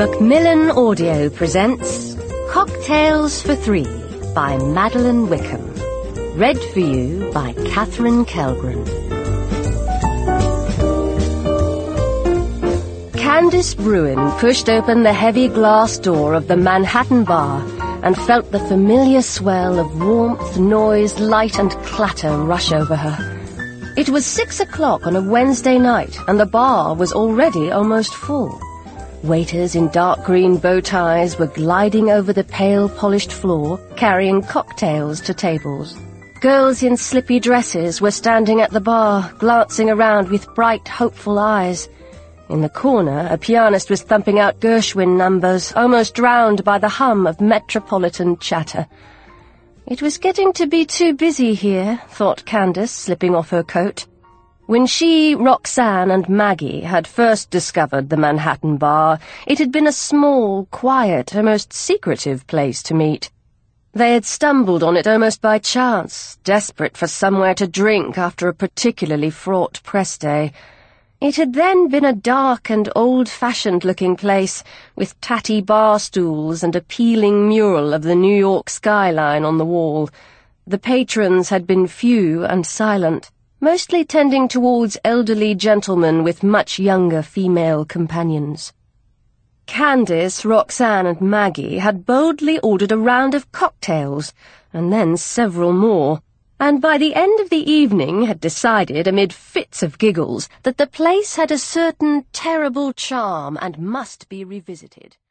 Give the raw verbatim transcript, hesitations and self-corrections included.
Macmillan Audio presents Cocktails for Three by Madeline Wickham. Read for you by Catherine Kelgren. Candice Bruin pushed open the heavy glass door of the Manhattan Bar and felt the familiar swell of warmth, noise, light and clatter rush over her. It was six o'clock on a Wednesday night, and the bar was already almost full. Waiters in dark green bow ties were gliding over the pale polished floor, carrying cocktails to tables. Girls in slippy dresses were standing at the bar, glancing around with bright, hopeful eyes. In the corner, a pianist was thumping out Gershwin numbers, almost drowned by the hum of metropolitan chatter. It was getting to be too busy here, thought Candice, slipping off her coat. When she, Roxanne and Maggie had first discovered the Manhattan Bar, it had been a small, quiet, almost secretive place to meet. They had stumbled on it almost by chance, desperate for somewhere to drink after a particularly fraught press day. It had then been a dark and old-fashioned-looking place, with tatty bar stools and a peeling mural of the New York skyline on the wall. The patrons had been few and silent, mostly tending towards elderly gentlemen with much younger female companions. Candice, Roxanne and Maggie had boldly ordered a round of cocktails, and then several more, and by the end of the evening had decided, amid fits of giggles, that the place had a certain terrible charm and must be revisited.